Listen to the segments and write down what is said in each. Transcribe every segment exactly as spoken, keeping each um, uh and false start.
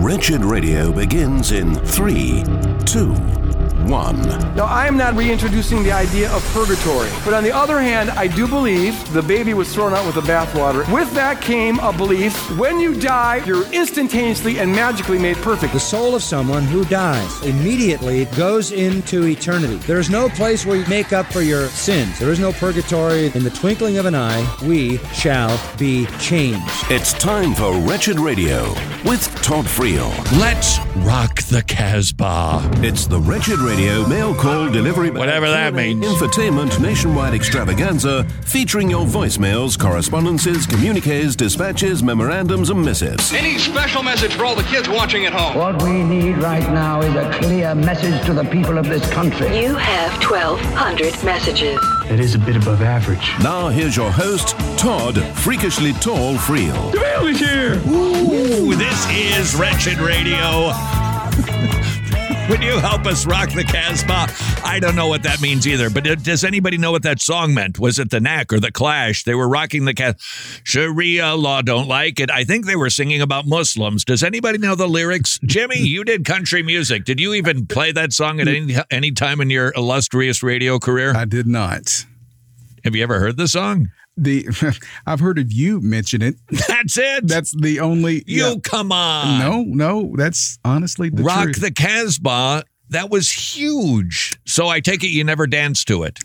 Wretched Radio begins in three, two, one. Now, I am not reintroducing the idea of purgatory, but on the other hand, I do believe the baby was thrown out with the bathwater. With that came a belief, when you die, you're instantaneously and magically made perfect. The soul of someone who dies immediately goes into eternity. There is no place where you make up for your sins. There is no purgatory. In the twinkling of an eye, we shall be changed. It's time for Wretched Radio with Todd Friel. Let's rock the Casbah. It's the Wretched Radio mail call delivery, whatever that means, infotainment nationwide extravaganza featuring your voicemails, correspondences, communiques, dispatches, memorandums, and missives. Any special message for all the kids watching at home? What we need right now is a clear message to the people of this country. You have twelve hundred messages. That is a bit above average. Now here's your host, Todd Freakishly Tall Friel. The mail is here! Ooh, this is Wretched Radio. Would you help us rock the Casbah? I don't know what that means either, but does anybody know what that song meant? Was it the Knack or the Clash? They were rocking the Casbah. Sharia law, don't like it. I think they were singing about Muslims. Does anybody know the lyrics? Jimmy, you did country music. Did you even play that song at any, any time in your illustrious radio career? I did not. Have you ever heard the song? The I've heard of you mention it. That's it. That's the only. You yeah. come on. No, no, that's honestly the Rock truth. the Casbah. That was huge. So I take it you never danced to it.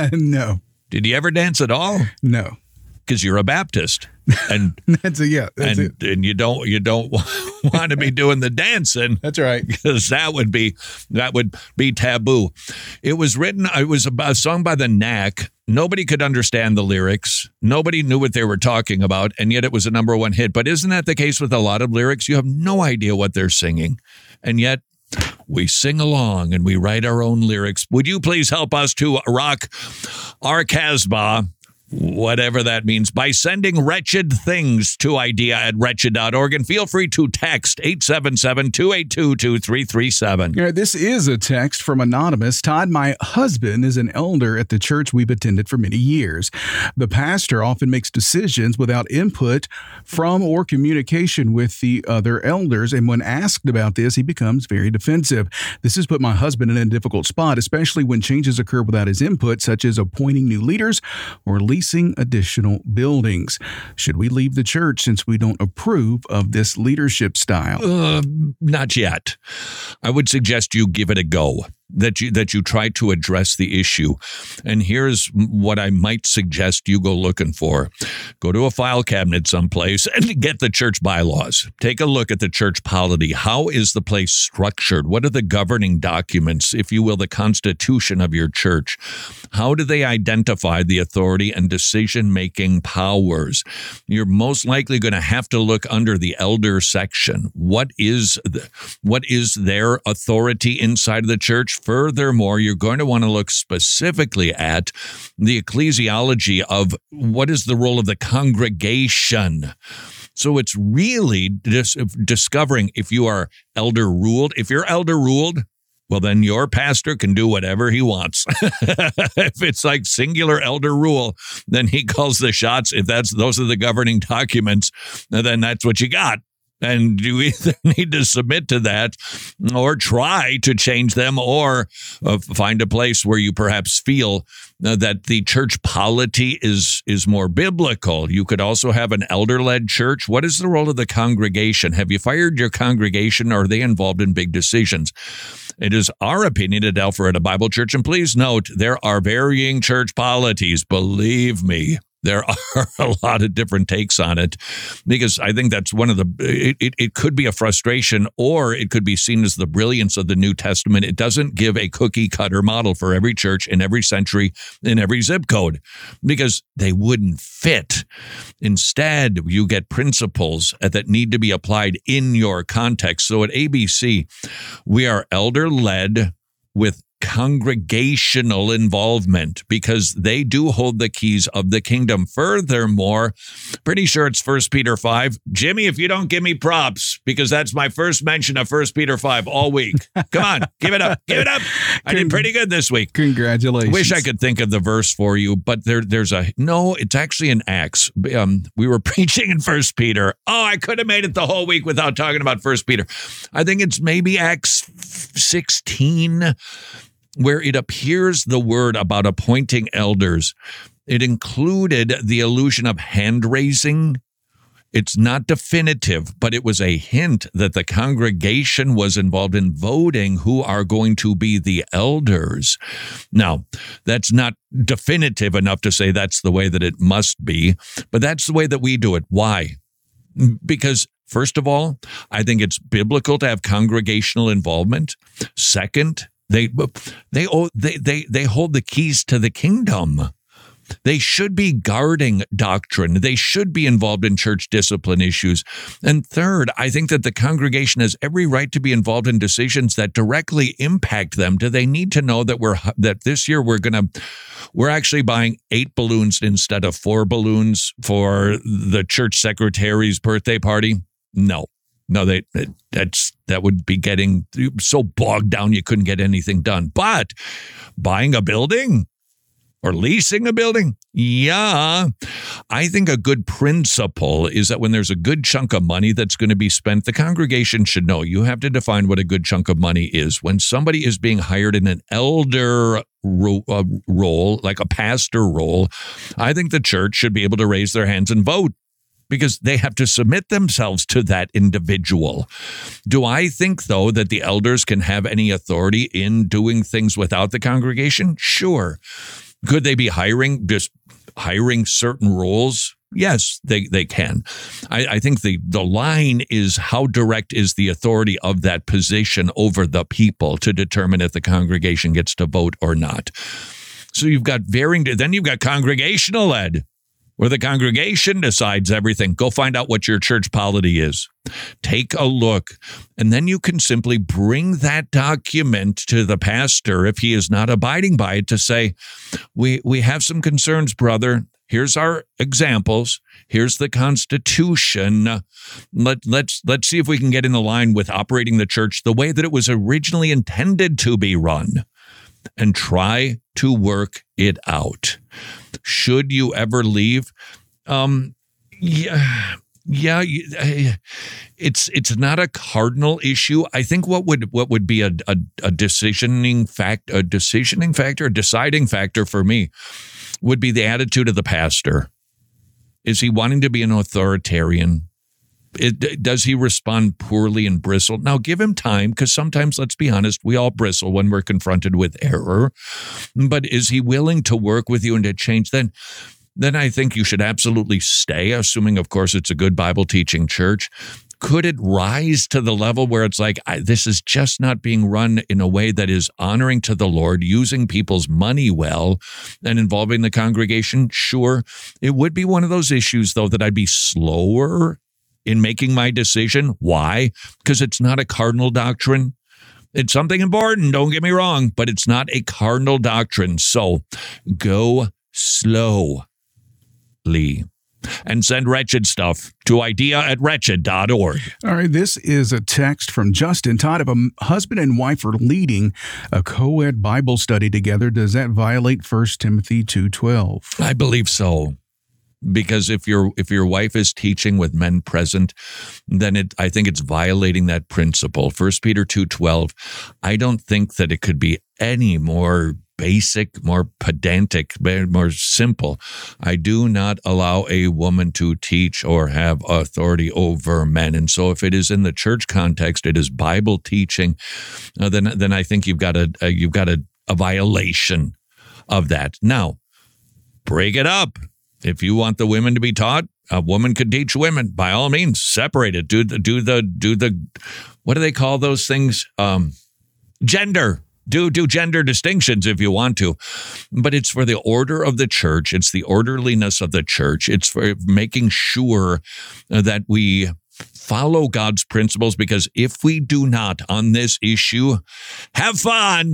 No. Did you ever dance at all? No. Because you're a Baptist, and that's a yeah, that's and it. and you don't you don't want to be doing the dancing. That's right, because that would be that would be taboo. It was written. It was a, a song by the Knack. Nobody could understand the lyrics. Nobody knew what they were talking about, and yet it was a number one hit. But isn't that the case with a lot of lyrics? You have no idea what they're singing, and yet we sing along and we write our own lyrics. Would you please help us to rock our Casbah, whatever that means, by sending wretched things to idea at wretched dot org, and feel free to text eight seven seven, two eight two, two three three seven. Yeah, this is a text from Anonymous. Todd, my husband is an elder at the church we've attended for many years. The pastor often makes decisions without input from or communication with the other elders, and when asked about this, he becomes very defensive. This has put my husband in a difficult spot, especially when changes occur without his input, such as appointing new leaders or leasing additional buildings. Should we leave the church since we don't approve of this leadership style? Uh, not yet. I would suggest you give it a go. That you that you try to address the issue. And here's what I might suggest you go looking for. Go to a file cabinet someplace and get the church bylaws. Take a look at the church polity. How is the place structured? What are the governing documents, if you will, the constitution of your church? How do they identify the authority and decision-making powers? You're most likely going to have to look under the elder section. What is the, what is their authority inside of the church? Furthermore, you're going to want to look specifically at the ecclesiology of what is the role of the congregation. So it's really dis- discovering if you are elder ruled. If you're elder ruled, well, then your pastor can do whatever he wants. If it's like singular elder rule, then he calls the shots. If that's those are the governing documents, then that's what you got. And you either need to submit to that or try to change them, or uh, find a place where you perhaps feel uh, that the church polity is is more biblical. You could also have an elder-led church. What is the role of the congregation? Have you fired your congregation, or are they involved in big decisions? It is our opinion at Alpharetta Bible Church, and please note, there are varying church polities, believe me. There are a lot of different takes on it, because I think that's one of the, it, it, it could be a frustration, or it could be seen as the brilliance of the New Testament. It doesn't give a cookie cutter model for every church in every century, in every zip code, because they wouldn't fit. Instead, you get principles that need to be applied in your context. So at A B C, we are elder led with congregational involvement because they do hold the keys of the kingdom. Furthermore, pretty sure it's First Peter five. Jimmy, if you don't give me props, because that's my first mention of First Peter five all week. Come on, give it up, give it up. I did pretty good this week. Congratulations. Wish I could think of the verse for you, but there, there's a, no, it's actually in Acts. Um, we were preaching in First Peter. Oh, I could have made it the whole week without talking about First Peter. I think it's maybe Acts sixteen, where it appears the word about appointing elders. It included the allusion of hand raising. It's not definitive, but it was a hint that the congregation was involved in voting who are going to be the elders. Now, that's not definitive enough to say that's the way that it must be, but that's the way that we do it. Why? Because first of all, I think it's biblical to have congregational involvement. Second, they they they they they hold the keys to the kingdom. They should be guarding doctrine. They should be involved in church discipline issues. And third, I think that the congregation has every right to be involved in decisions that directly impact them. Do they need to know that we're that this year we're going to we're actually buying eight balloons instead of four balloons for the church secretary's birthday party? No. No, they that's that would be getting so bogged down you couldn't get anything done. But buying a building or leasing a building, yeah. I think a good principle is that when there's a good chunk of money that's going to be spent, the congregation should know. You have to define what a good chunk of money is. When somebody is being hired in an elder ro- uh, role, like a pastor role, I think the church should be able to raise their hands and vote, because they have to submit themselves to that individual. Do I think, though, that the elders can have any authority in doing things without the congregation? Sure. Could they be hiring, just hiring certain roles? Yes, they, they can. I, I think the, the line is how direct is the authority of that position over the people to determine if the congregation gets to vote or not. So you've got varying, then you've got congregational led, where the congregation decides everything. Go find out what your church polity is. Take a look, and then you can simply bring that document to the pastor if he is not abiding by it to say, we we have some concerns, brother. Here's our examples. Here's the Constitution. Let, let's, let's see if we can get in the line with operating the church the way that it was originally intended to be run, and try to work it out. Should you ever leave? Um, yeah, yeah, it's it's not a cardinal issue. I think what would what would be a a, a decisioning fact, a decisioning factor, a deciding factor for me would be the attitude of the pastor. Is he wanting to be an authoritarian? It, does he respond poorly and bristle? Now, give him time, because sometimes, let's be honest, we all bristle when we're confronted with error. But is he willing to work with you and to change? Then, then I think you should absolutely stay, assuming, of course, it's a good Bible teaching church. Could it rise to the level where it's like, I, this is just not being run in a way that is honoring to the Lord, using people's money well, and involving the congregation? Sure. It would be one of those issues, though, that I'd be slower in making my decision. Why? Because it's not a cardinal doctrine. It's something important, don't get me wrong, but it's not a cardinal doctrine. So go slowly. And send wretched stuff to idea at wretched dot org. All right, this is a text from Justin. Todd, if a husband and wife are leading a co-ed Bible study together, does that violate First Timothy two twelve? I believe so. Because if your if your wife is teaching with men present, then it I think it's violating that principle. First Peter two twelve. I don't think that it could be any more basic, more pedantic, more simple. I do not allow a woman to teach or have authority over men. And so if it is in the church context, it is Bible teaching, uh, then then I think you've got a, a you've got a, a violation of that. Now, break it up. If you want the women to be taught, a woman could teach women. By all means, separate it. Do the do the do the what do they call those things? Um, gender. Do do gender distinctions if you want to, but it's for the order of the church. It's the orderliness of the church. It's for making sure that we follow God's principles, because if we do not on this issue, have fun.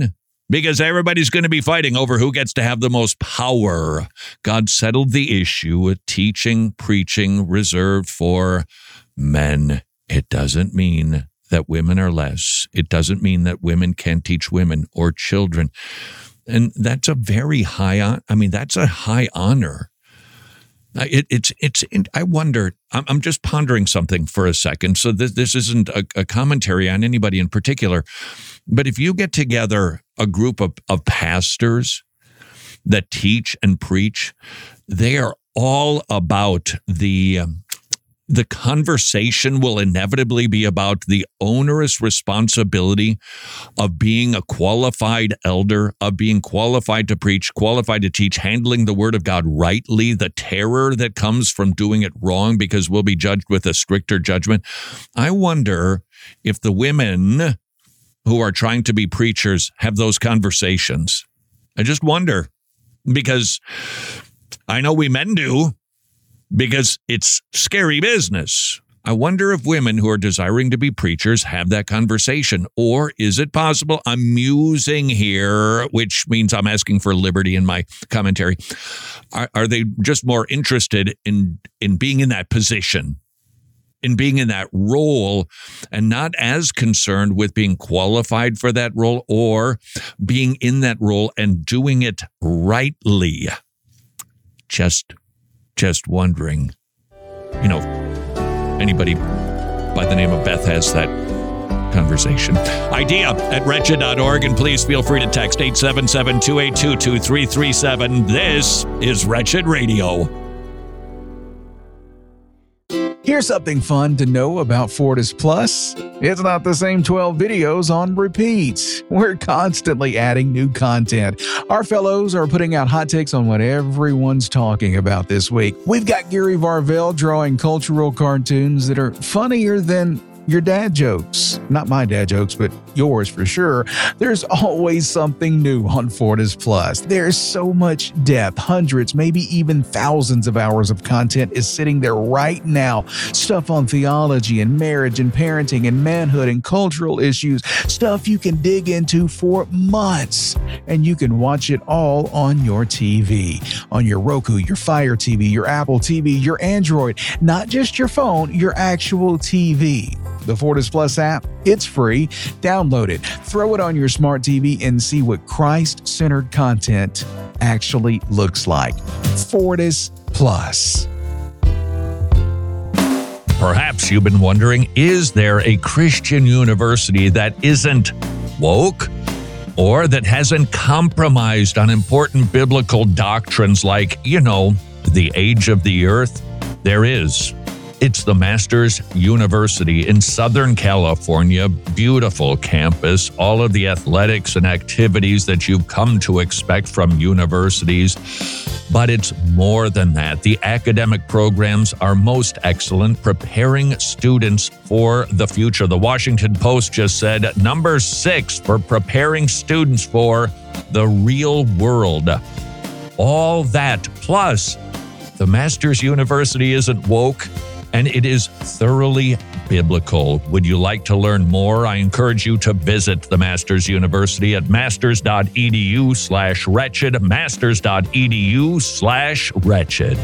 because everybody's going to be fighting over who gets to have the most power. God settled the issue with teaching, preaching reserved for men. It doesn't mean that women are less. It doesn't mean that women can't teach women or children. And that's a very high, I mean, that's a high honor. It, it's, it's, I wonder, I'm, I'm just pondering something for a second. So this, this isn't a, a commentary on anybody in particular, but if you get together a group of, of pastors that teach and preach, they are all about the, um, the conversation will inevitably be about the onerous responsibility of being a qualified elder, of being qualified to preach, qualified to teach, handling the word of God rightly, the terror that comes from doing it wrong because we'll be judged with a stricter judgment. I wonder if the women who are trying to be preachers have those conversations. I just wonder, because I know we men do, because it's scary business. I wonder if women who are desiring to be preachers have that conversation. Or is it possible, I'm musing here, which means I'm asking for liberty in my commentary. Are, are they just more interested in, in being in that position, in being in that role, and not as concerned with being qualified for that role or being in that role and doing it rightly? Just Just wondering, you know, anybody by the name of Beth has that conversation. Idea at wretched dot org, and please feel free to text eight seven seven, two eight two, two three three seven. This is Wretched Radio. Here's something fun to know about Fortis Plus. It's not the same twelve videos on repeat. We're constantly adding new content. Our fellows are putting out hot takes on what everyone's talking about this week. We've got Gary Varvel drawing cultural cartoons that are funnier than your dad jokes. Not my dad jokes, but yours for sure. There's always something new on Fortis Plus. There's so much depth. Hundreds, maybe even thousands of hours of content is sitting there right now. Stuff on theology and marriage and parenting and manhood and cultural issues. Stuff you can dig into for months. And you can watch it all on your T V. On your Roku, your Fire T V, your Apple T V, your Android. Not just your phone, your actual T V. The Fortis Plus app, it's free. Download it, throw it on your smart T V, and see what Christ-centered content actually looks like. Fortis Plus. Perhaps you've been wondering, is there a Christian university that isn't woke or that hasn't compromised on important biblical doctrines like, you know, the age of the earth? There is. It's the Masters University in Southern California. Beautiful campus, all of the athletics and activities that you've come to expect from universities. But it's more than that. The academic programs are most excellent, preparing students for the future. The Washington Post just said number six for preparing students for the real world. All that, plus the Masters University isn't woke, and it is thoroughly biblical. Would you like to learn more? I encourage you to visit the Masters University at masters.edu slash wretched, masters.edu slash wretched.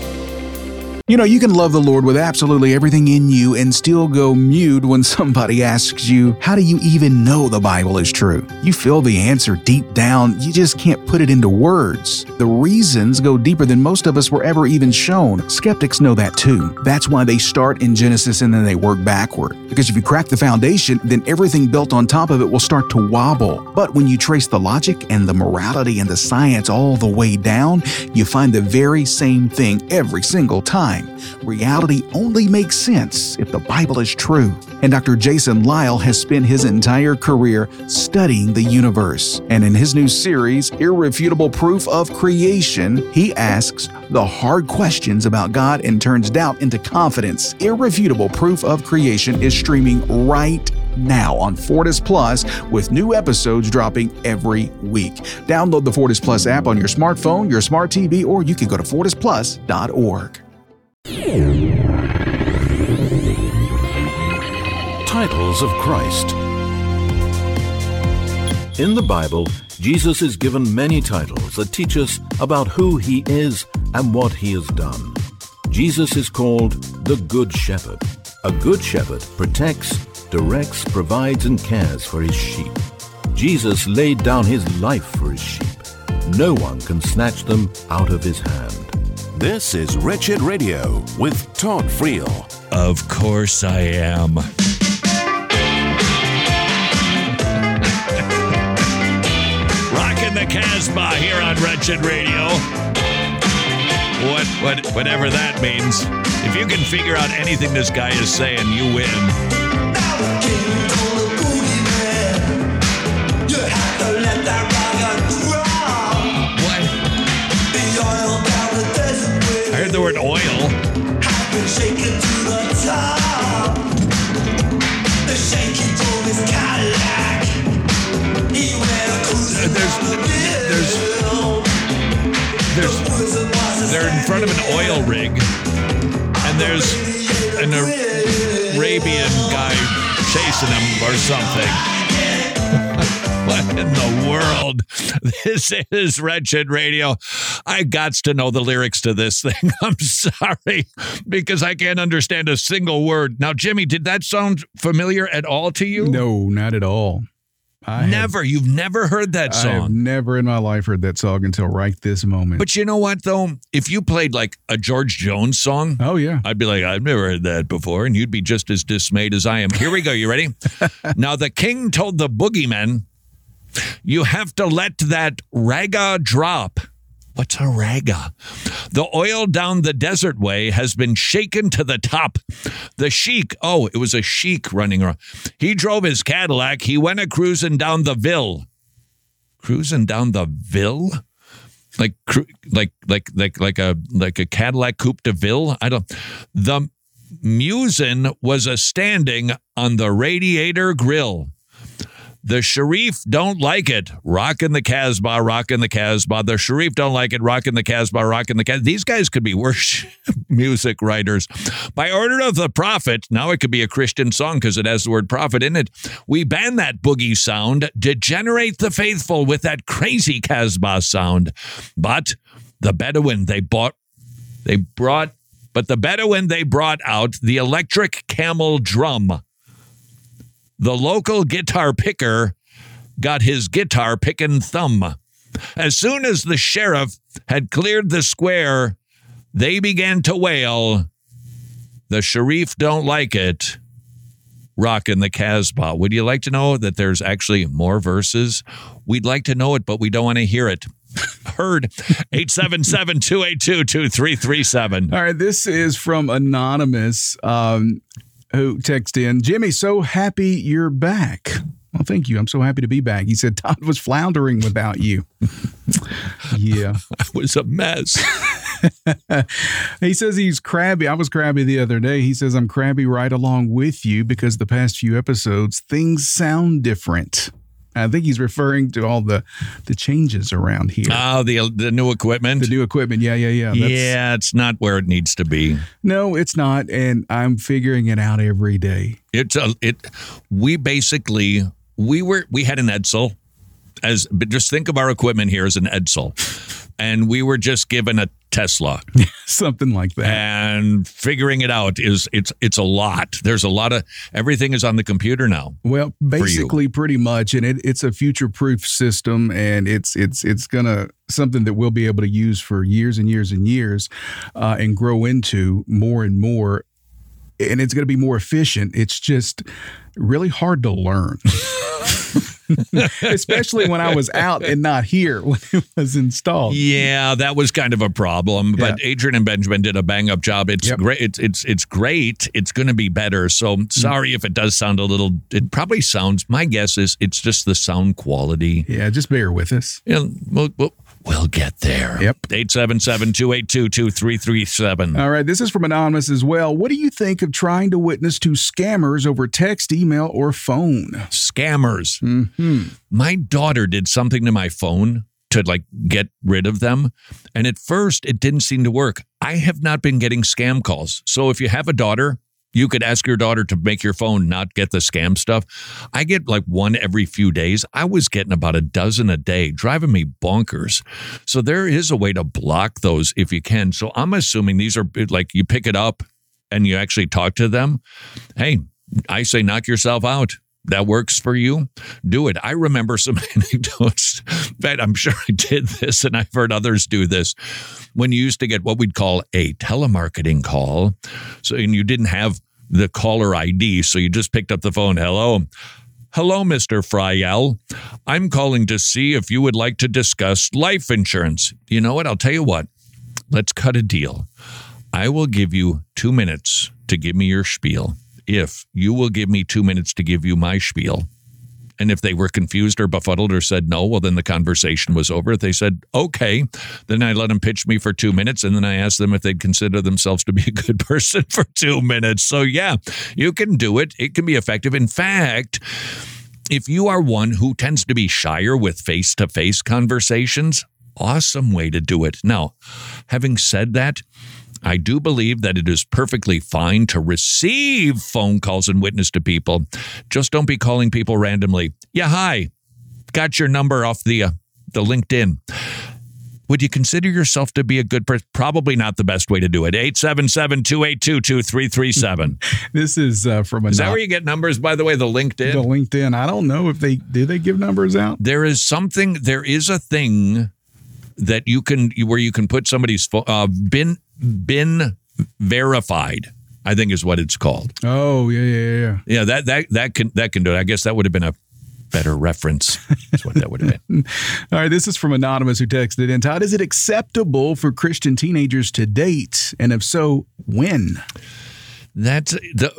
You know, you can love the Lord with absolutely everything in you and still go mute when somebody asks you, how do you even know the Bible is true? You feel the answer deep down, you just can't put it into words. The reasons go deeper than most of us were ever even shown. Skeptics know that too. That's why they start in Genesis and then they work backward. Because if you crack the foundation, then everything built on top of it will start to wobble. But when you trace the logic and the morality and the science all the way down, you find the very same thing every single time. Reality only makes sense if the Bible is true. And Doctor Jason Lisle has spent his entire career studying the universe. And in his new series, Irrefutable Proof of Creation, he asks the hard questions about God and turns doubt into confidence. Irrefutable Proof of Creation is streaming right now on Fortis Plus, with new episodes dropping every week. Download the Fortis Plus app on your smartphone, your smart T V, or you can go to fortis plus dot org. Titles of Christ. In the Bible, Jesus is given many titles that teach us about who he is and what he has done. Jesus is called the Good Shepherd. A good shepherd protects, directs, provides, and cares for his sheep. Jesus laid down his life for his sheep. No one can snatch them out of his hand. This is Wretched Radio with Todd Friel. Of course I am. Rocking the Casbah here on Wretched Radio. What, what, whatever that means. If you can figure out anything this guy is saying, you win. What? I heard the word oil. There's, there's, there's, they're in front of an oil rig, and there's an Arabian guy chasing them or something. What in the world? This is Wretched Radio. I gots to know the lyrics to this thing. I'm sorry, because I can't understand a single word. Now, Jimmy, did that sound familiar at all to you? No, not at all. I never. Have, You've never heard that song. I have never in my life heard that song until right this moment. But you know what, though? If you played like a George Jones song, oh, yeah, I'd be like, I've never heard that before. And you'd be just as dismayed as I am. Here we go. You ready? Now, the king told the boogeyman, you have to let that raga drop. What's a raga? The oil down the desert way has been shaken to the top. The sheik, oh, it was a sheik running around. He drove his Cadillac. He went a cruising down the Ville. Cruising down the Ville? Like, like, like, like, like a like a Cadillac Coupe de Ville? I don't. The musin was a standing on the radiator grill. The Sharif don't like it. Rockin' the Casbah, rockin' the Casbah. The Sharif don't like it. Rockin' the Casbah, rockin' the Casbah. These guys could be worse music writers. By order of the prophet, now it could be a Christian song because it has the word prophet in it. We ban that boogie sound, degenerate the faithful with that crazy Casbah sound. But the Bedouin, they bought, they brought, but the Bedouin, they brought out the electric camel drum. The local guitar picker got his guitar picking thumb. As soon as the sheriff had cleared the square, they began to wail, the Sharif don't like it, rockin' the Casbah. Would you like to know that there's actually more verses? We'd like to know it, but we don't want to hear it. Heard. eight seven seven, two eight two, two three three seven. All right, this is from Anonymous. Um... who texted in, Jimmy, so happy you're back. Well, thank you. I'm so happy to be back. He said, Todd was floundering without you. Yeah. I was a mess. He says he's crabby. I was crabby the other day. He says, I'm crabby right along with you because the past few episodes, things sound different. I think he's referring to all the, the changes around here. Oh, the the new equipment? The new equipment, yeah, yeah, yeah. That's, yeah, it's not where it needs to be. No, it's not, and I'm figuring it out every day. It's a, it. We basically, we were we had an Edsel, as but just think of our equipment here as an Edsel. And we were just given a Tesla. Something like that. And figuring it out is, it's it's a lot. There's a lot of, everything is on the computer now. Well, basically pretty much. And it, it's a future-proof system, and it's it's it's going to, something that we'll be able to use for years and years and years uh, and grow into more and more. And it's going to be more efficient. It's just really hard to learn. Especially when I was out and not here when it was installed. Yeah, that was kind of a problem. Yeah. But Adrian and Benjamin did a bang up job. It's Yep. great. It's it's it's great. It's going to be better. So sorry mm. if it does sound a little. It probably sounds. My guess is it's just the sound quality. Yeah, just bear with us. Yeah, we'll, we'll, we'll get there. Yep. eight seven seven, two eight two, two three three seven. All right, this is from Anonymous as well. What do you think of trying to witness to scammers over text, email, or phone? Scammers. Mm-hmm. My daughter did something to my phone to like get rid of them. And at first it didn't seem to work. I have not been getting scam calls. So if you have a daughter You could ask your daughter to make your phone not get the scam stuff. I get like one every few days. I was getting about a dozen a day, driving me bonkers. So there is a way to block those if you can. So I'm assuming these are like you pick it up and you actually talk to them. Hey, I say knock yourself out. That works for you. Do it. I remember some anecdotes. But I'm sure I did this and I've heard others do this. When you used to get what we'd call a telemarketing call. So, and you didn't have the caller I D. So you just picked up the phone. Hello. Hello, Mister Fryell. I'm calling to see if you would like to discuss life insurance. You know what? I'll tell you what. Let's cut a deal. I will give you two minutes to give me your spiel. If you will give me two minutes to give you my spiel. And if they were confused or befuddled or said no, well, then the conversation was over. If they said, okay, then I let them pitch me for two minutes. And then I asked them if they'd consider themselves to be a good person for two minutes. So yeah, you can do it. It can be effective. In fact, if you are one who tends to be shyer with face-to-face conversations, awesome way to do it. Now, having said that, I do believe that it is perfectly fine to receive phone calls and witness to people. Just don't be calling people randomly. Yeah, hi. Got your number off the uh, the LinkedIn. Would you consider yourself to be a good person? Probably not the best way to do it. eight seven seven, two eight two, two three three seven. This is uh, from a... Is that where you get numbers, by the way, the LinkedIn? The LinkedIn. I don't know if they... Do they give numbers out? There is something... There is a thing that you can... Where you can put somebody's... Uh, bin... Been verified, I think is what it's called. Oh, yeah, yeah, yeah. Yeah, that that that can that can do it. I guess that would have been a better reference. That's what that would have been. All right, this is from Anonymous who texted in. Todd, is it acceptable for Christian teenagers to date? And if so, when? That's the...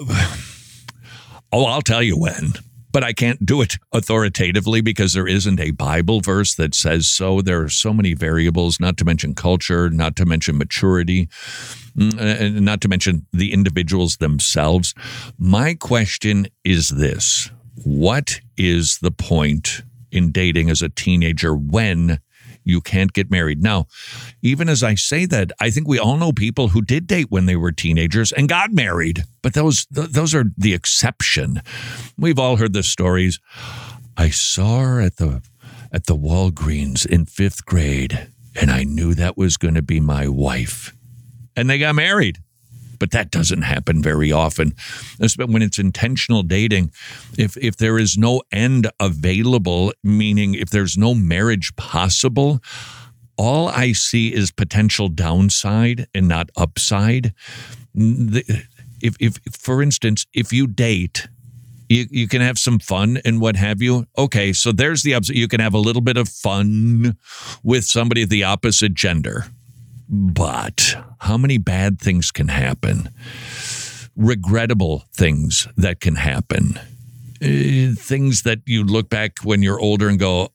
Oh, I'll tell you when. But I can't do it authoritatively because there isn't a Bible verse that says so. There are so many variables, not to mention culture, not to mention maturity, and not to mention the individuals themselves. My question is this. What is the point in dating as a teenager when you can't get married? Now, even as I say that, I think we all know people who did date when they were teenagers and got married. But those those are the exception. We've all heard the stories. I saw her at the at the Walgreens in fifth grade, and I knew that was going to be my wife. And they got married. But that doesn't happen very often. When it's intentional dating, if if there is no end available, meaning if there's no marriage possible, all I see is potential downside and not upside. If, if for instance, if you date, you, you can have some fun and what have you. Okay, so there's the upside. You can have a little bit of fun with somebody of the opposite gender. But how many bad things can happen? Regrettable things that can happen. Uh, things that you look back when you're older and go,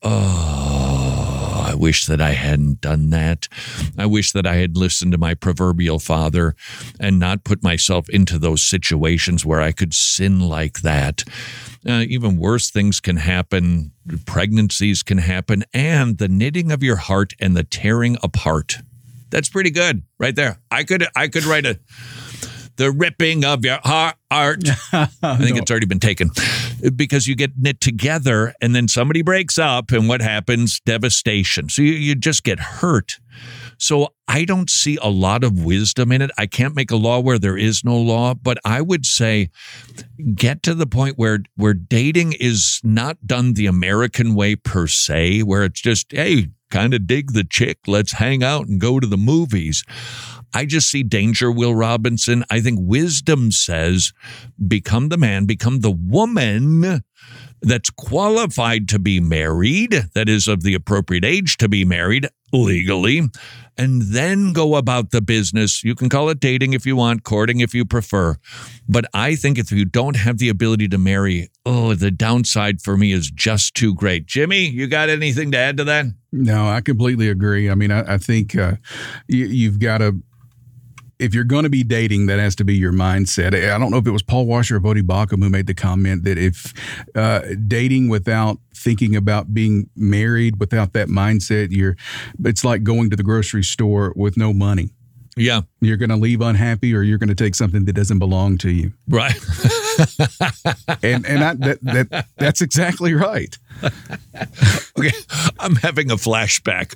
oh, I wish that I hadn't done that. I wish that I had listened to my proverbial father and not put myself into those situations where I could sin like that. Uh, even worse things can happen. Pregnancies can happen. And the knitting of your heart and the tearing apart. That's pretty good right there. I could I could write a the ripping of your heart. I think no. It's already been taken because you get knit together and then somebody breaks up and what happens? Devastation. So you, you just get hurt. So I don't see a lot of wisdom in it. I can't make a law where there is no law, but I would say get to the point where where dating is not done the American way per se, where it's just, hey, kind of dig the chick. Let's hang out and go to the movies. I just see danger, Will Robinson. I think wisdom says become the man, become the woman that's qualified to be married, that is of the appropriate age to be married legally, and then go about the business. You can call it dating if you want, courting if you prefer. But I think if you don't have the ability to marry, oh, the downside for me is just too great. Jimmy, you got anything to add to that? No, I completely agree. I mean, I, I think uh, you, you've got to, if you're going to be dating, that has to be your mindset. I don't know if it was Paul Washer or Bodie Bacham who made the comment that if uh, dating without thinking about being married, without that mindset, you're, it's like going to the grocery store with no money. Yeah. You're going to leave unhappy, or you're going to take something that doesn't belong to you. Right. and and I, that, that that's exactly right. Okay. I'm having a flashback.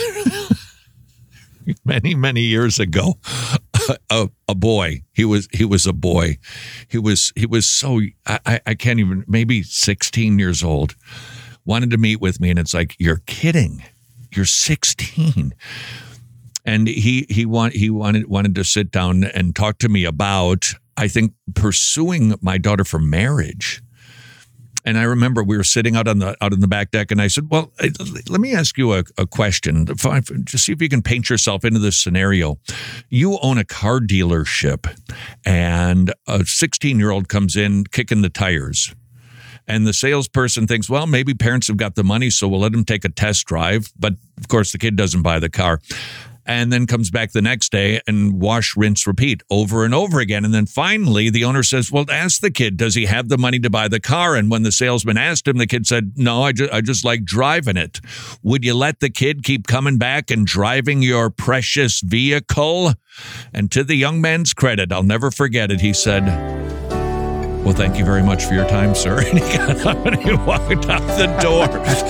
Many, many years ago, a, a boy, he was, he was a boy. He was, he was so, I, I can't even, maybe sixteen years old, wanted to meet with me. And it's like, you're kidding. You're sixteen. And he, he want, he wanted, wanted to sit down and talk to me about, I think, pursuing my daughter for marriage. And I remember we were sitting out on the out on the back deck, and I said, well, let me ask you a, a question. Just see if you can paint yourself into this scenario. You own a car dealership, and a sixteen-year-old comes in kicking the tires. And the salesperson thinks, well, maybe parents have got the money, so we'll let them take a test drive. But, of course, the kid doesn't buy the car. And then comes back the next day and wash, rinse, repeat over and over again. And then finally, the owner says, well, ask the kid, does he have the money to buy the car? And when the salesman asked him, the kid said, no, I just, I just like driving it. Would you let the kid keep coming back and driving your precious vehicle? And to the young man's credit, I'll never forget it, he said, well, thank you very much for your time, sir. And he got up and he walked out the door.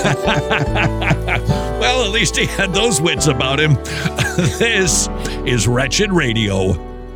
Well, at least he had those wits about him. This is Wretched Radio.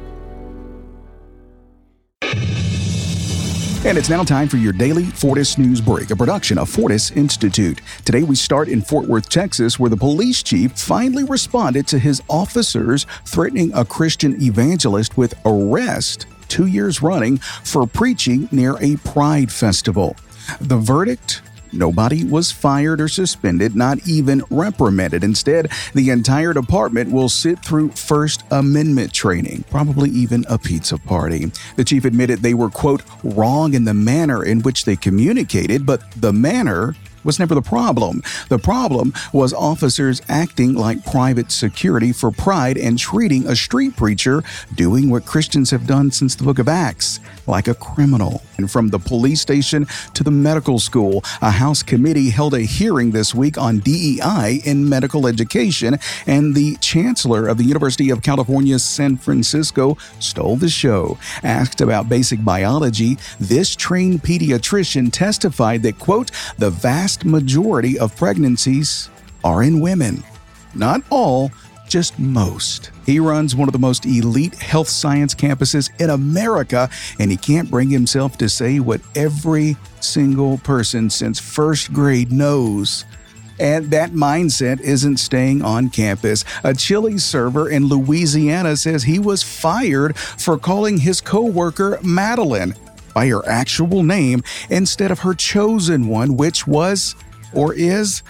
And it's now time for your daily Fortis News Break, a production of Fortis Institute. Today we start in Fort Worth, Texas, where the police chief finally responded to his officers threatening a Christian evangelist with arrest two years running for preaching near a Pride festival. The verdict? Nobody was fired or suspended, not even reprimanded. Instead, the entire department will sit through First Amendment training, probably even a pizza party. The chief admitted they were, quote, wrong in the manner in which they communicated, but the manner was never the problem. The problem was officers acting like private security for Pride and treating a street preacher doing what Christians have done since the book of Acts, like a criminal. And from the police station to the medical school, a House committee held a hearing this week on D E I in medical education, and the chancellor of the University of California, San Francisco, stole the show. Asked about basic biology, this trained pediatrician testified that, quote, the vast majority of pregnancies are in women. Not all, just most. He runs one of the most elite health science campuses in America, and he can't bring himself to say what every single person since first grade knows. And that mindset isn't staying on campus. A Chili's server in Louisiana says he was fired for calling his coworker Madeline by her actual name instead of her chosen one, which was, or is,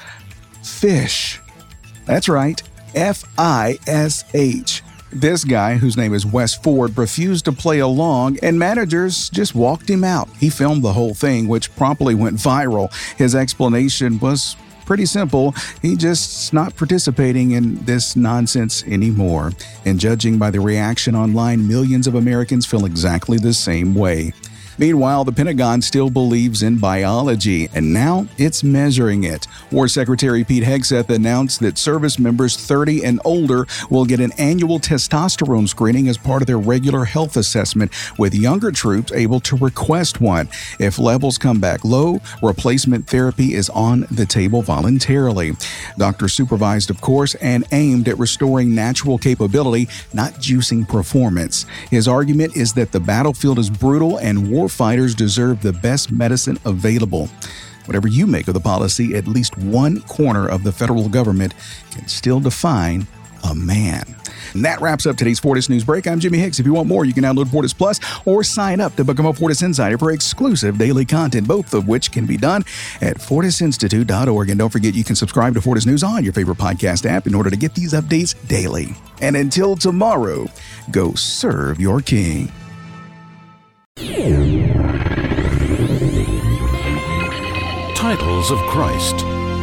Fish. That's right, F I S H. This guy, whose name is Wes Ford, refused to play along, and managers just walked him out. He filmed the whole thing, which promptly went viral. His explanation was pretty simple. He just's not participating in this nonsense anymore. And judging by the reaction online, millions of Americans feel exactly the same way. Meanwhile, the Pentagon still believes in biology, and now it's measuring it. War Secretary Pete Hegseth announced that service members thirty and older will get an annual testosterone screening as part of their regular health assessment, with younger troops able to request one. If levels come back low, replacement therapy is on the table voluntarily. Doctor supervised, of course, and aimed at restoring natural capability, not juicing performance. His argument is that the battlefield is brutal and war fighters deserve the best medicine available. Whatever you make of the policy, at least one corner of the federal government can still define a man. And that wraps up today's Fortis News Break. I'm Jimmy Hicks. If you want more, you can download Fortis Plus or sign up to become a Fortis Insider for exclusive daily content, both of which can be done at fortis institute dot org. And don't forget, you can subscribe to Fortis News on your favorite podcast app in order to get these updates daily. And until tomorrow, go serve your king. Titles of Christ.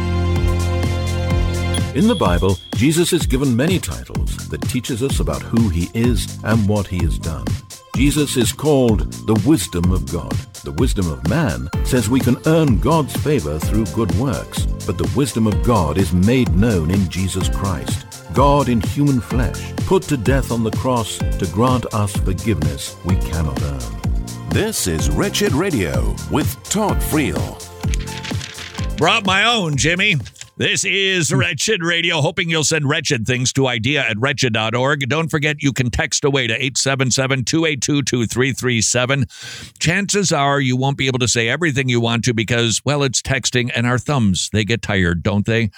In the Bible, Jesus is given many titles that teaches us about who he is and what he has done. Jesus is called the wisdom of God. The wisdom of man says we can earn God's favor through good works, but the wisdom of God is made known in Jesus Christ. God in human flesh, put to death on the cross to grant us forgiveness we cannot earn. This is Wretched Radio with Todd Friel. Brought my own, Jimmy. This is Wretched Radio, hoping you'll send wretched things to idea at wretched dot org. Don't forget you can text away to eight seven seven, two eight two, two three three seven. Chances are you won't be able to say everything you want to because, well, it's texting and our thumbs, they get tired, don't they?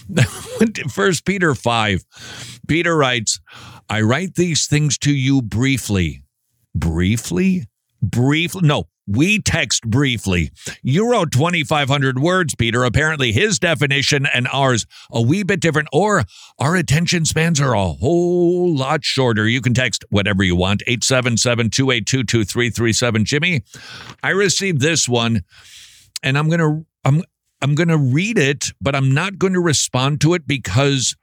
First Peter five. Peter writes, I write these things to you briefly. Briefly? Briefly? No. We text briefly. You wrote twenty-five hundred words, Peter. Apparently his definition and ours a wee bit different, or our attention spans are a whole lot shorter. You can text whatever you want, eight seven seven, two eight two, two three three seven. Jimmy, I received this one, and I'm going to I'm I'm going to read it, but I'm not going to respond to it because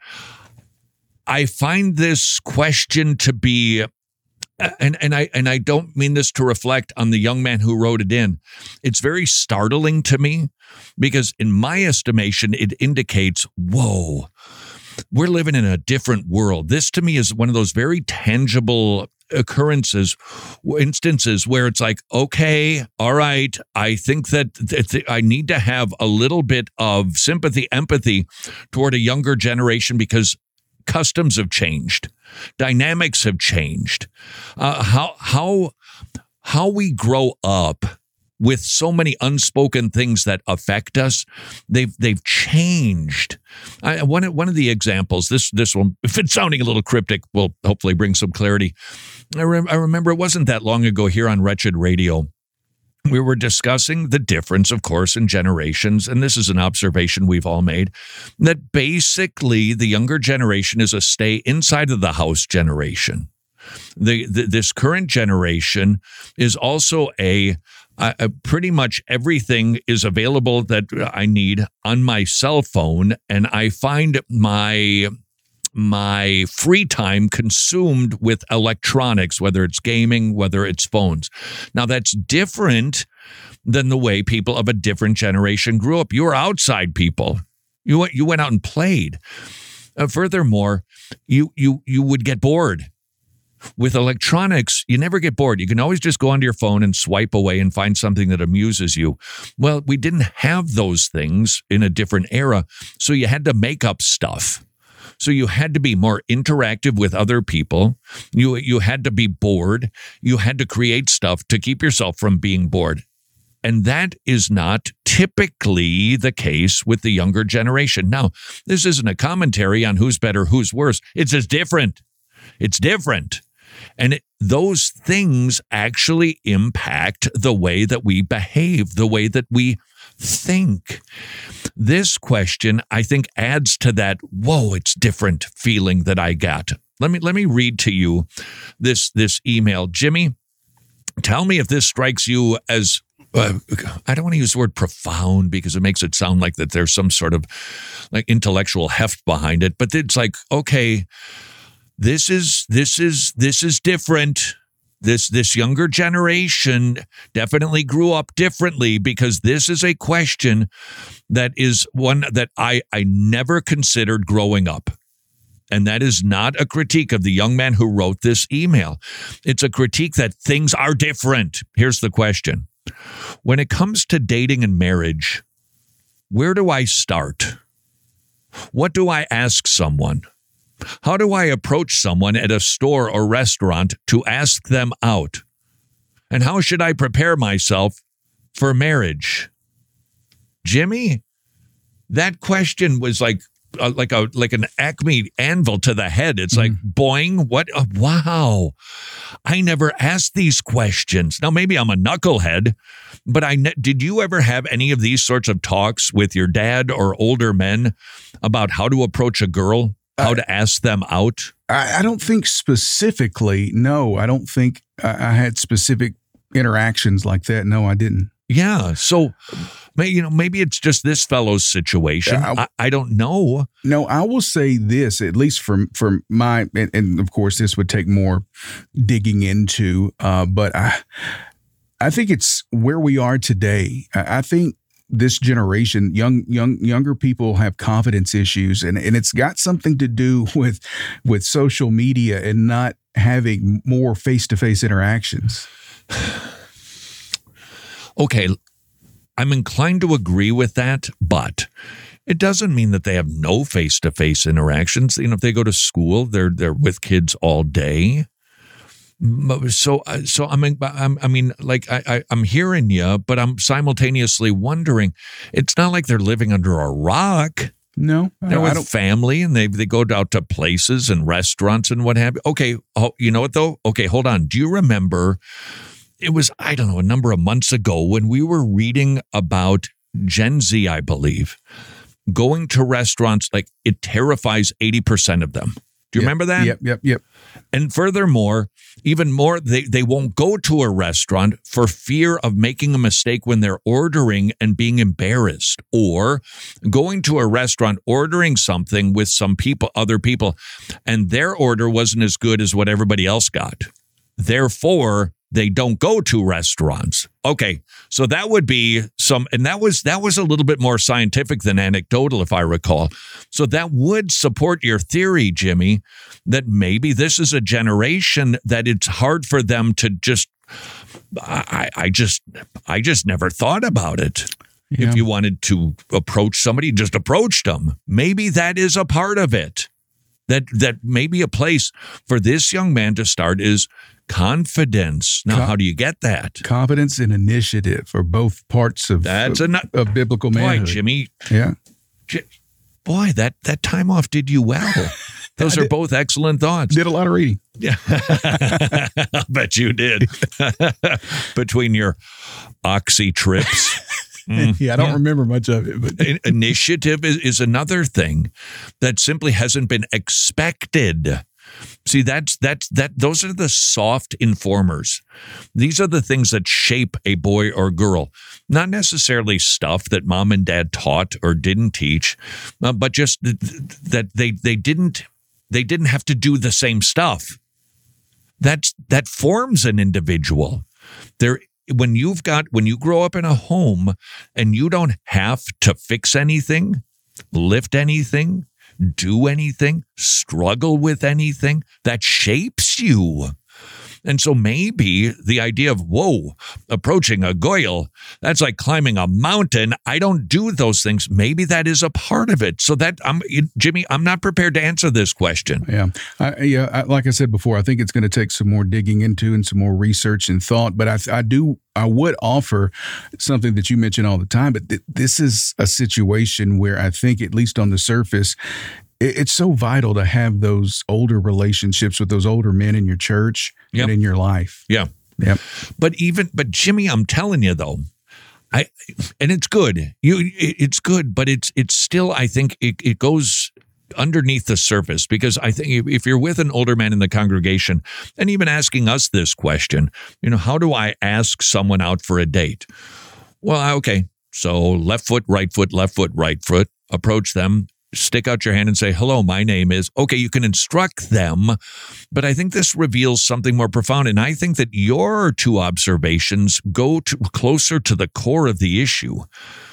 I find this question to be And and I and I don't mean this to reflect on the young man who wrote it in. It's very startling to me because in my estimation, it indicates, whoa, we're living in a different world. This to me is one of those very tangible occurrences, instances where it's like, okay, all right, I think that th- I need to have a little bit of sympathy, empathy toward a younger generation because customs have changed. Dynamics have changed. Uh, how how how we grow up with so many unspoken things that affect us, they've they've changed. I, one one of the examples, this this one, if it's sounding a little cryptic, will hopefully bring some clarity. I, re- I remember it wasn't that long ago here on Wretched Radio. We were discussing the difference, of course, in generations, and this is an observation we've all made, that basically the younger generation is a stay inside of the house generation. The, the this current generation is also a, a pretty much everything is available that I need on my cell phone, and I find my my free time consumed with electronics, whether it's gaming, whether it's phones. Now, that's different than the way people of a different generation grew up. You were outside people. You went, you went out and played. Uh, furthermore, you you you would get bored. With electronics, you never get bored. You can always just go onto your phone and swipe away and find something that amuses you. Well, we didn't have those things in a different era, so you had to make up stuff. So you had to be more interactive with other people. You you had to be bored. You had to create stuff to keep yourself from being bored. And that is not typically the case with the younger generation. Now, this isn't a commentary on who's better, who's worse. It's just different. It's different. And it, those things actually impact the way that we behave, the way that we think. This question, I think, adds to that, whoa, it's different feeling that I got. Let me let me read to you this, this email. Jimmy, tell me if this strikes you as, uh, I don't want to use the word profound because it makes it sound like that there's some sort of like intellectual heft behind it. But it's like, okay, this is this is this is different. This this younger generation definitely grew up differently because this is a question that is one that I, I never considered growing up. And that is not a critique of the young man who wrote this email. It's a critique that things are different. Here's the question. When it comes to dating and marriage, where do I start? What do I ask someone? How do I approach someone at a store or restaurant to ask them out? And how should I prepare myself for marriage? Jimmy, that question was like uh, like a like an Acme anvil to the head. It's like, mm. boing, what? Uh, wow. I never asked these questions. Now, maybe I'm a knucklehead, but I ne- did you ever have any of these sorts of talks with your dad or older men about how to approach a girl? How to ask them out? I, I don't think specifically. No, I don't think I, I had specific interactions like that. No, I didn't. Yeah. So, you know, maybe it's just this fellow's situation. I, I, I don't know. No, I will say this, at least from from my, and, and of course, this would take more digging into, uh, but I, I think it's where we are today. I, I think this generation, young young younger people have confidence issues, and, and it's got something to do with with social media and not having more face-to-face interactions. Okay, I'm inclined to agree with that, but it doesn't mean that they have no face-to-face interactions. You know, if they go to school, they're they're with kids all day. So, so I mean, I mean, like I, I, I'm hearing you, but I'm simultaneously wondering. It's not like they're living under a rock. No, they're with family, and they they go out to places and restaurants and what have you. Okay, oh, you know what though? Okay, hold on. Do you remember? It was I don't know a number of months ago when we were reading about Gen Z, I believe, going to restaurants. Like it terrifies eighty percent of them. Do you yep, remember that? Yep, yep, yep. And furthermore, even more, they, they won't go to a restaurant for fear of making a mistake when they're ordering and being embarrassed, or going to a restaurant, ordering something with some people, other people, and their order wasn't as good as what everybody else got. Therefore, they don't go to restaurants. Okay, so that would be some, and that was that was a little bit more scientific than anecdotal, if I recall. So that would support your theory, Jimmy, that maybe this is a generation that it's hard for them to just. I, I just, I just never thought about it. Yeah. If you wanted to approach somebody, just approached them. Maybe that is a part of it. That that maybe a place for this young man to start is confidence. Now, Com- how do you get that? Confidence and initiative are both parts of, That's of, a, of biblical manhood. Boy, Jimmy. Yeah. J- boy, that, that time off did you well. Those are both excellent thoughts. Did a lot of reading. Yeah. I bet you did. Between your oxy trips. Mm, yeah, I don't yeah. remember much of it. But initiative is, is another thing that simply hasn't been expected. See, that's that's that. Those are the soft informers. These are the things that shape a boy or girl, not necessarily stuff that mom and dad taught or didn't teach, uh, but just th- that they they didn't they didn't have to do the same stuff. That's that forms an individual. There. When you've got, when you grow up in a home and you don't have to fix anything, lift anything, do anything, struggle with anything, that shapes you. And so maybe the idea of, whoa, approaching a goyle, that's like climbing a mountain. I don't do those things. Maybe that is a part of it. So that, I'm Jimmy, I'm not prepared to answer this question. Yeah. I, yeah. I, like I said before, I think it's going to take some more digging into and some more research and thought. But I, I do, I would offer something that you mention all the time. But th- this is a situation where I think, at least on the surface, it's so vital to have those older relationships with those older men in your church yep. and in your life. Yeah. Yep. But even, but Jimmy, I'm telling you though, I, and it's good. You, it's good, but it's, it's still, I think it, it goes underneath the surface, because I think if you're with an older man in the congregation and even asking us this question, you know, how do I ask someone out for a date? Well, okay. So left foot, right foot, left foot, right foot, approach them. Stick out your hand and say, hello, my name is, okay, you can instruct them, but I think this reveals something more profound. And I think that your two observations go to closer to the core of the issue.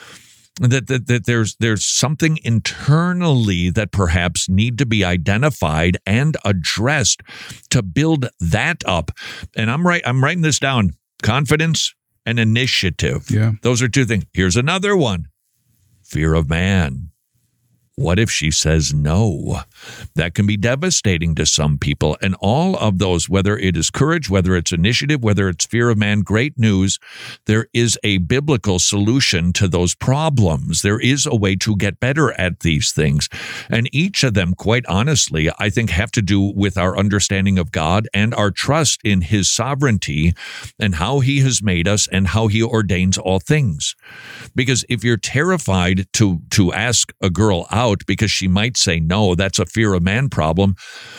That, that, that there's, there's something internally that perhaps need to be identified and addressed to build that up. And I'm right, I'm writing this down. Confidence and initiative. Yeah. Those are two things. Here's another one. Fear of man. What if she says no? That can be devastating to some people. And all of those, whether it is courage, whether it's initiative, whether it's fear of man, great news. There is a biblical solution to those problems. There is a way to get better at these things. And each of them, quite honestly, I think have to do with our understanding of God and our trust in his sovereignty and how he has made us and how he ordains all things. Because if you're terrified to, to ask a girl out, because she might say no, that's a fear of man problem.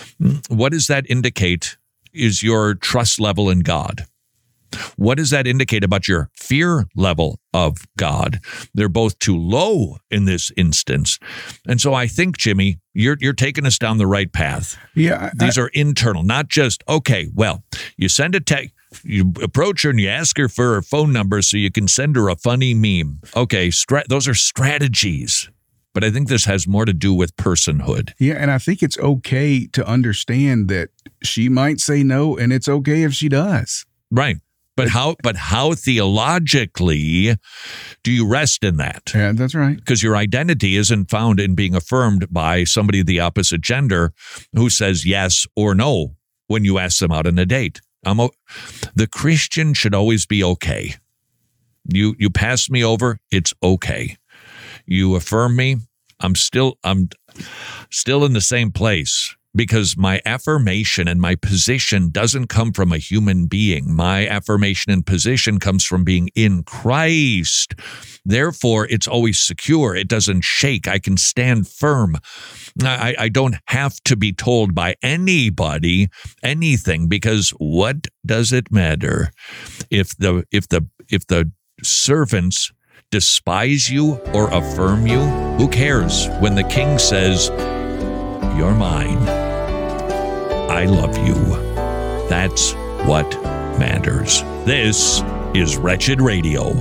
What does that indicate is your trust level in God? What does that indicate about your fear level of God? They're both too low in this instance. And so I think, Jimmy, you're you're taking us down the right path. Yeah. I, These are internal, not just, okay, well, you send a text. You approach her and you ask her for her phone number so you can send her a funny meme. Okay, stra- those are strategies. But I think this has more to do with personhood. Yeah, and I think it's okay to understand that she might say no, and it's okay if she does. Right. But how but how theologically do you rest in that? Yeah, that's right. Because your identity isn't found in being affirmed by somebody of the opposite gender who says yes or no when you ask them out on a date. I'm o- the Christian should always be okay. You you pass me over, it's okay. You affirm me, I'm still I'm still in the same place because my affirmation and my position doesn't come from a human being. My affirmation and position comes from being in Christ. Therefore, it's always secure. It doesn't shake. I can stand firm. I, I don't have to be told by anybody anything, because what does it matter if the if the if the servants despise you or affirm you? Who cares when the king says, "You're mine. I love you." That's what matters. This is Wretched Radio.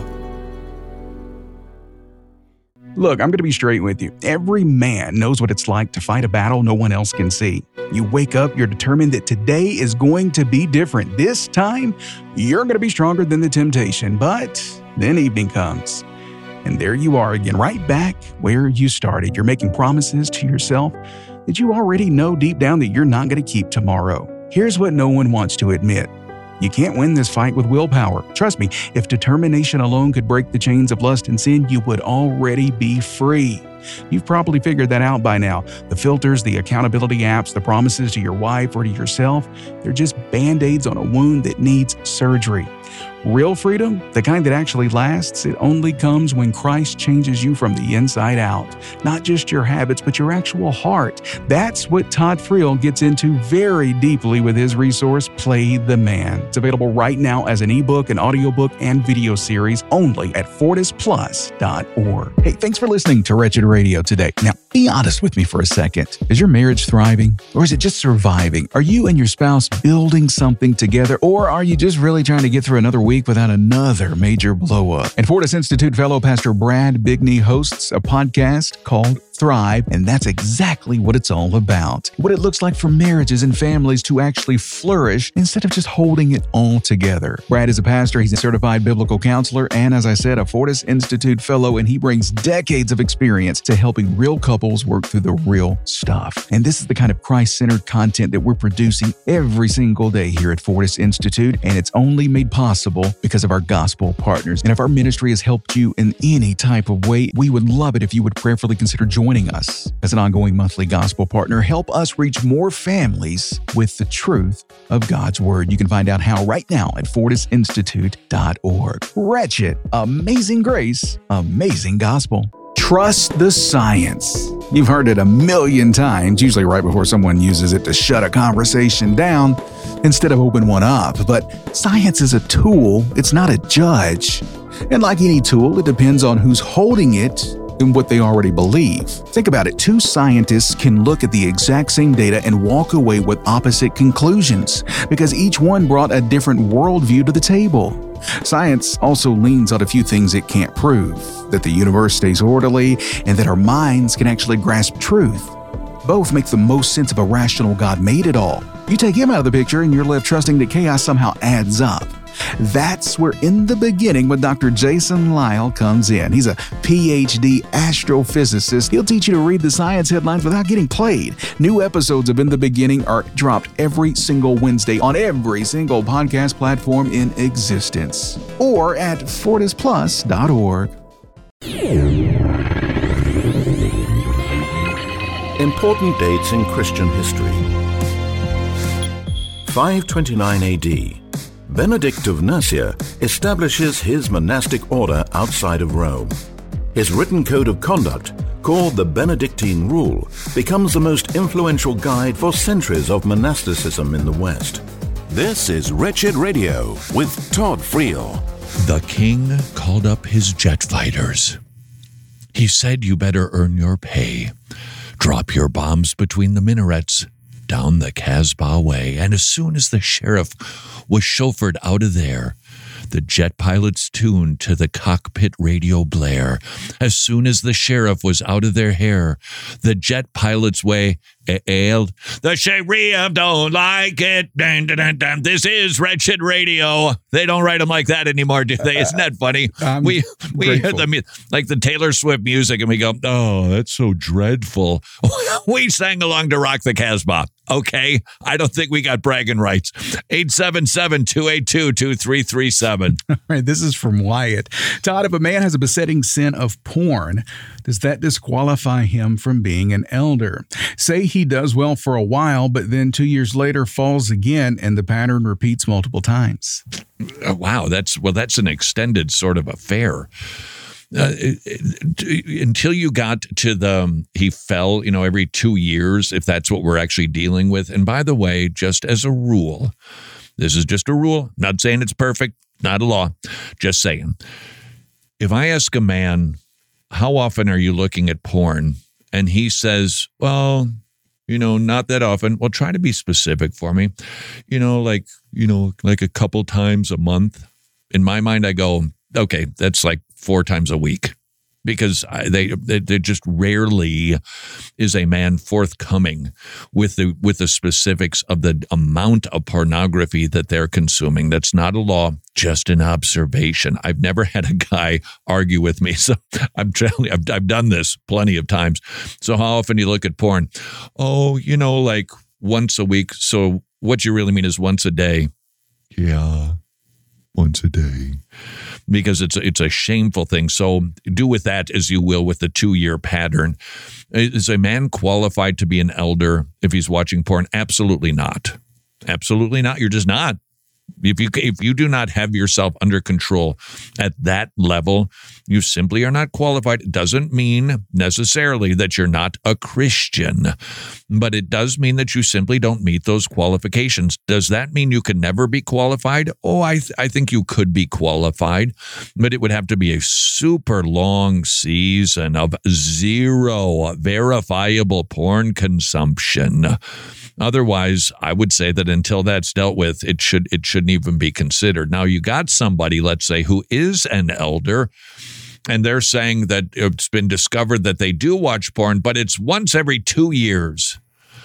Look, I'm going to be straight with you. Every man knows what it's like to fight a battle no one else can see. You wake up, you're determined that today is going to be different. This time, you're going to be stronger than the temptation. But then evening comes. And there you are again, right back where you started. You're making promises to yourself that you already know deep down that you're not going to keep tomorrow. Here's what no one wants to admit. You can't win this fight with willpower. Trust me, if determination alone could break the chains of lust and sin, you would already be free. You've probably figured that out by now. The filters, the accountability apps, the promises to your wife or to yourself, they're just band-aids on a wound that needs surgery. Real freedom, the kind that actually lasts, it only comes when Christ changes you from the inside out. Not just your habits, but your actual heart. That's what Todd Friel gets into very deeply with his resource, Play the Man. It's available right now as an ebook, an audiobook, and video series only at fortis plus dot org. Hey, thanks for listening to Wretched Radio today. Now, be honest with me for a second. Is your marriage thriving, or is it just surviving? Are you and your spouse building something together, or are you just really trying to get through another week without another major blow-up? And Fortis Institute fellow Pastor Brad Bigney hosts a podcast called Thrive, and that's exactly what it's all about. What it looks like for marriages and families to actually flourish instead of just holding it all together. Brad is a pastor, he's a certified biblical counselor, and as I said, a Fortis Institute fellow, and he brings decades of experience to helping real couples work through the real stuff. And this is the kind of Christ-centered content that we're producing every single day here at Fortis Institute, and it's only made possible because of our gospel partners. And if our ministry has helped you in any type of way, we would love it if you would prayerfully consider joining us as an ongoing monthly gospel partner. Help us reach more families with the truth of God's word. You can find out how right now at fortis institute dot org. Wretched, amazing grace, amazing gospel. Trust the science. You've heard it a million times, usually right before someone uses it to shut a conversation down instead of open one up. But science is a tool, it's not a judge. And like any tool, it depends on who's holding it and what they already believe. Think about it. Two scientists can look at the exact same data and walk away with opposite conclusions because each one brought a different worldview to the table. Science also leans on a few things it can't prove, that the universe stays orderly and that our minds can actually grasp truth. Both make the most sense of a rational God made it all. You take him out of the picture and you're left trusting that chaos somehow adds up. That's where In the Beginning with Doctor Jason Lisle comes in. He's a P H D astrophysicist. He'll teach you to read the science headlines without getting played. New episodes of In the Beginning are dropped every single Wednesday on every single podcast platform in existence or at fortis plus dot org. Important dates in Christian history. five twenty-nine A D. Benedict of Nursia establishes his monastic order outside of Rome. His written code of conduct, called the Benedictine Rule, becomes the most influential guide for centuries of monasticism in the West. This is Wretched Radio with Todd Friel. The king called up his jet fighters. He said, "You better earn your pay. Drop your bombs between the minarets. down the Casbah Way. And as soon as the sheriff was chauffeured out of there, the jet pilots tuned to the cockpit radio blare. As soon as the sheriff was out of their hair, the jet pilots way ailed. The sheriff don't like it. Dun, dun, dun, dun. This is Wretched Radio. They don't write them like that anymore, do they? Isn't that funny? I'm we we hear grateful. the like the Taylor Swift music, and we go, "Oh, that's so dreadful." We sang along to Rock the Casbah. Okay, I don't think we got bragging rights. eight seven seven, two eight two, two three three seven. All right, this is from Wyatt. Todd, if a man has a besetting sin of porn, does that disqualify him from being an elder? Say he does well for a while, but then two years later falls again, and the pattern repeats multiple times. Oh, wow, that's well, that's an extended sort of affair. Uh, until you got to the um, he fell, you know, every two years, if that's what we're actually dealing with. And by the way, just as a rule, this is just a rule, not saying it's perfect, not a law, just saying. If I ask a man, how often are you looking at porn? And he says, well, you know, not that often. Well, try to be specific for me. You know, like, you know, like a couple times a month. In my mind, I go, okay, that's like four times a week, because I, they they they just rarely is a man forthcoming with the with the specifics of the amount of pornography that they're consuming. That's not a law, just an observation. I've never had a guy argue with me, so I'm telling you, I've, I've done this plenty of times. So how often do you look at porn? Oh, you know, like once a week. So what you really mean is once a day. Yeah, once a day. Because it's it's a shameful thing. So do with that as you will with the two-year pattern. Is a man qualified to be an elder if he's watching porn? Absolutely not. Absolutely not. You're just not. If you if you do not have yourself under control at that level, you simply are not qualified. It doesn't mean necessarily that you're not a Christian, but it does mean that you simply don't meet those qualifications. Does that mean you can never be qualified? Oh, I th- I think you could be qualified, but it would have to be a super long season of zero verifiable porn consumption. Otherwise, I would say that until that's dealt with, it should it shouldn't even be considered. Now, you got somebody, let's say, who is an elder, and they're saying that it's been discovered that they do watch porn, but it's once every two years.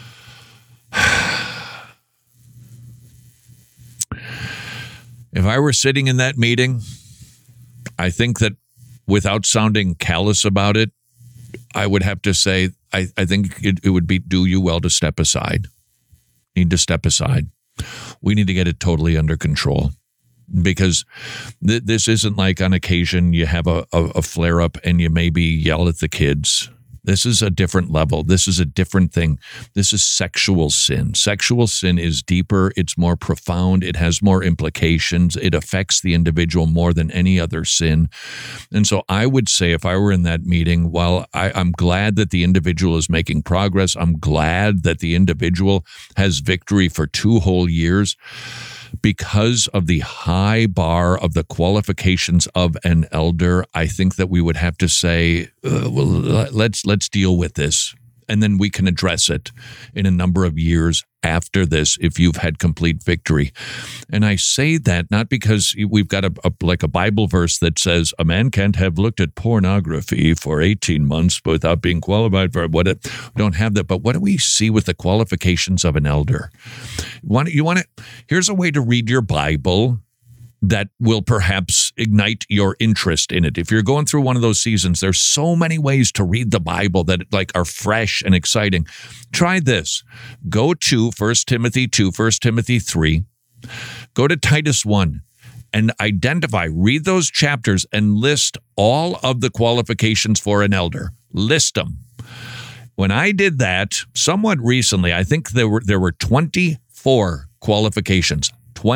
If I were sitting in that meeting, I think that without sounding callous about it, I would have to say, I, I think it, it would be do you well to step aside. Need to step aside. We need to get it totally under control, because th- this isn't like on occasion you have a, a, a flare up and you maybe yell at the kids. This is a different level. This is a different thing. This is sexual sin. Sexual sin is deeper. It's more profound. It has more implications. It affects the individual more than any other sin. And so I would say if I were in that meeting, while I, I'm glad that the individual is making progress, I'm glad that the individual has victory for two whole years, because of the high bar of the qualifications of an elder, I think that we would have to say, uh, well, let's let's deal with this, and then we can address it in a number of years after this if you've had complete victory. And I say that not because we've got a, a like a Bible verse that says a man can't have looked at pornography for eighteen months without being qualified for what it. We don't have that. But what do we see with the qualifications of an elder? Want you want to? Here's a way to read your Bible that will perhaps ignite your interest in it. If you're going through one of those seasons, there's so many ways to read the Bible that like are fresh and exciting. Try this. Go to First Timothy two, First Timothy three. Go to Titus one and identify, read those chapters and list all of the qualifications for an elder. List them. When I did that somewhat recently, I think there were there were twenty-four qualifications.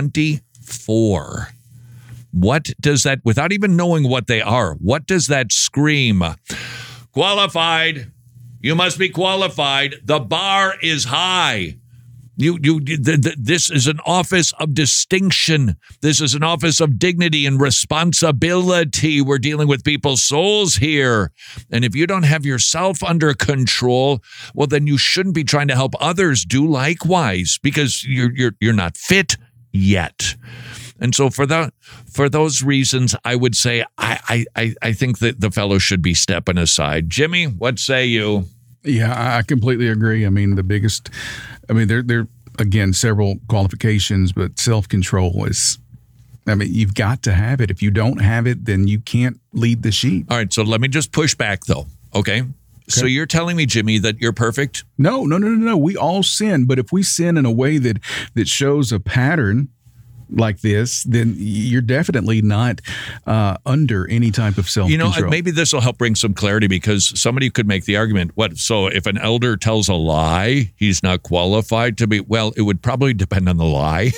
twenty-four. What does that, without even knowing what they are, what does that scream? Qualified. You must be qualified. The bar is high. You, you, th- th- this is an office of distinction. This is an office of dignity and responsibility. We're dealing with people's souls here. And if you don't have yourself under control, well, then you shouldn't be trying to help others do likewise, because you're, you're, you're not fit yet. And so for that, for those reasons, I would say I, I, I think that the fellow should be stepping aside. Jimmy, what say you? Yeah, I completely agree. I mean, the biggest, I mean, there, there, again, several qualifications, but self-control is, I mean, you've got to have it. If you don't have it, then you can't lead the sheep. All right, so let me just push back, though, okay? Okay. So you're telling me, Jimmy, that you're perfect? No, no, no, no, no. We all sin, but if we sin in a way that that shows a pattern like this, then you're definitely not uh, under any type of self-control. You know, maybe this will help bring some clarity, because somebody could make the argument, what, so if an elder tells a lie, he's not qualified to be, well, it would probably depend on the lie.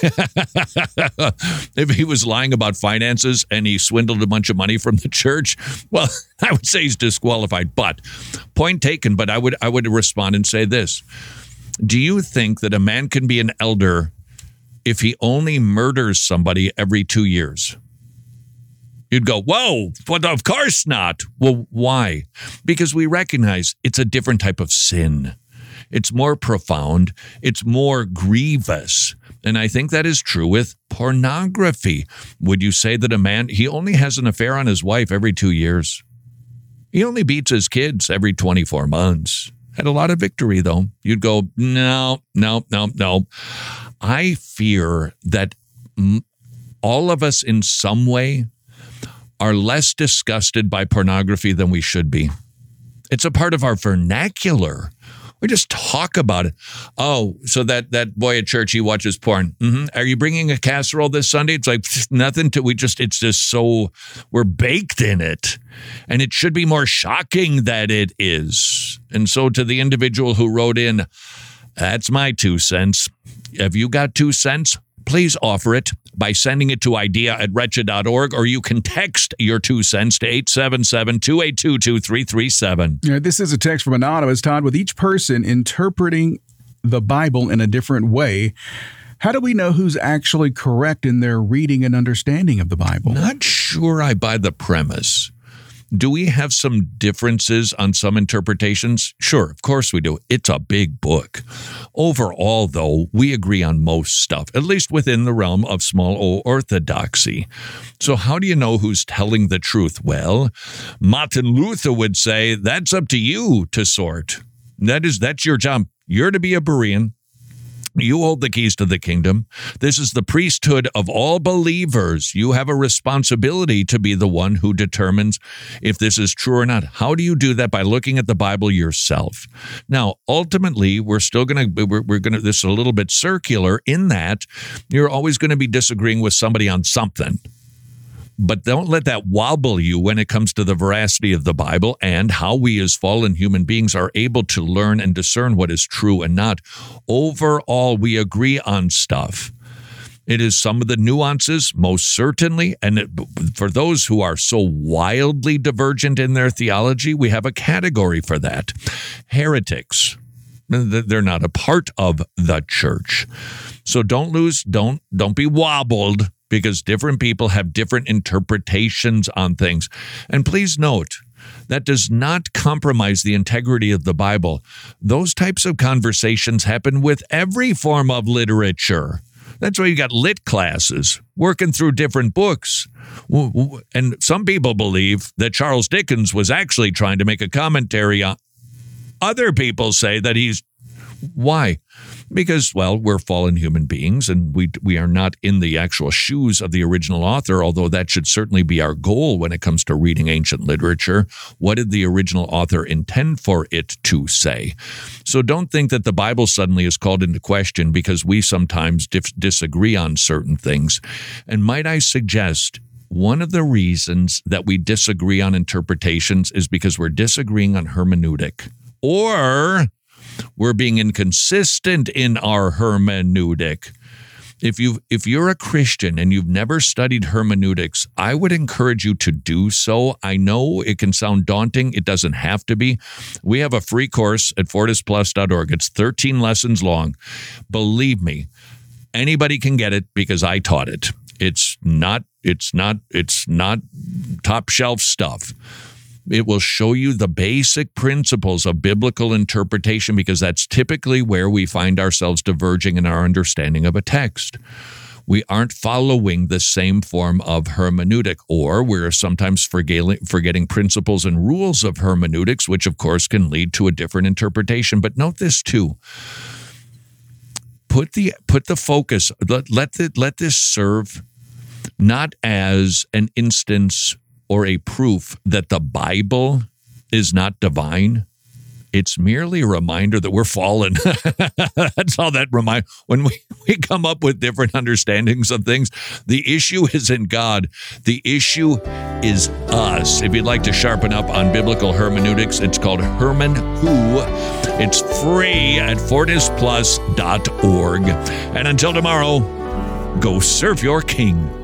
If he was lying about finances and he swindled a bunch of money from the church, well, I would say he's disqualified. But point taken, but I would I would respond and say this. Do you think that a man can be an elder if he only murders somebody every two years? You'd go, whoa, but of course not. Well, why? Because we recognize it's a different type of sin. It's more profound. It's more grievous. And I think that is true with pornography. Would you say that a man, he only has an affair on his wife every two years? He only beats his kids every twenty-four months. Had a lot of victory, though. You'd go, no, no, no, no. I fear that m- all of us in some way are less disgusted by pornography than we should be. It's a part of our vernacular. We just talk about it. Oh, so that, that boy at church, he watches porn. Mm-hmm. Are you bringing a casserole this Sunday? It's like nothing to, we just, it's just so, we're baked in it. And it should be more shocking that it is. And so to the individual who wrote in, that's my two cents. Have you got two cents? Please offer it by sending it to idea at wretched dot org, or you can text your two cents to eight seven seven, two eight two, two three three seven. Yeah, this is a text from Anonymous, Todd. With each person interpreting the Bible in a different way, how do we know who's actually correct in their reading and understanding of the Bible? Not sure I buy the premise. Do we have some differences on some interpretations? Sure, of course we do. It's a big book. Overall, though, we agree on most stuff, at least within the realm of small o orthodoxy. So how do you know who's telling the truth? Well, Martin Luther would say, that's up to you to sort. That is, that's your job. You're to be a Berean. You hold the keys to the kingdom. This is the priesthood of all believers. You have a responsibility to be the one who determines if this is true or not. How do you do that? By looking at the Bible yourself. Now, ultimately, we're still going to, we're, we're going to, this is a little bit circular in that you're always going to be disagreeing with somebody on something. But don't let that wobble you when it comes to the veracity of the Bible and how we as fallen human beings are able to learn and discern what is true and not. Overall, we agree on stuff. It is some of the nuances, most certainly. And it, for those who are so wildly divergent in their theology, we have a category for that. Heretics. They're not a part of the church. So don't lose, don't, don't be wobbled, because different people have different interpretations on things. And please note, that does not compromise the integrity of the Bible. Those types of conversations happen with every form of literature. That's why you got lit classes, working through different books. And some people believe that Charles Dickens was actually trying to make a commentary on. Other people say that he's, why? Because, well, we're fallen human beings, and we we are not in the actual shoes of the original author, although that should certainly be our goal when it comes to reading ancient literature. What did the original author intend for it to say? So don't think that the Bible suddenly is called into question because we sometimes dif- disagree on certain things. And might I suggest, one of the reasons that we disagree on interpretations is because we're disagreeing on hermeneutic, or we're being inconsistent in our hermeneutic. If you if you're a Christian and you've never studied hermeneutics, I would encourage you to do so. I know it can sound daunting. It doesn't have to be. We have a free course at fortis plus dot org. It's thirteen lessons long. Believe me, anybody can get it because I taught it. It's not it's not it's not top shelf stuff. It will show you the basic principles of biblical interpretation because that's typically where we find ourselves diverging in our understanding of a text. We aren't following the same form of hermeneutic, or we're sometimes forgetting principles and rules of hermeneutics, which of course can lead to a different interpretation. But note this too. Put the put the focus, let, let, the, let this serve not as an instance or a proof that the Bible is not divine. It's merely a reminder that we're fallen. That's all that remind. When we, we come up with different understandings of things, the issue isn't God. The issue is us. If you'd like to sharpen up on biblical hermeneutics, it's called Herman Who. It's free at fortis plus dot org. And until tomorrow, go serve your King.